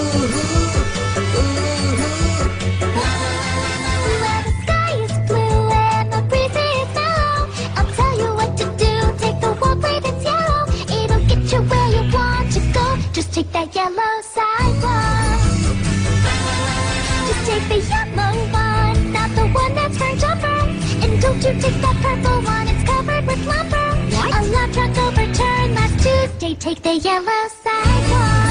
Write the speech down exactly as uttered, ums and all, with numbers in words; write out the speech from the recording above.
Well, the sky is blue and the breeze is mellow. I'll tell you what to do. Take the walkway that's yellow. It'll get you where you want to go. Just take that yellow sidewalk. Just take the yellow one, not the one that's burnt over. And don't you take that purple one, it's covered with lumber. What? A log truck overturned last Tuesday. Take the yellow sidewalk.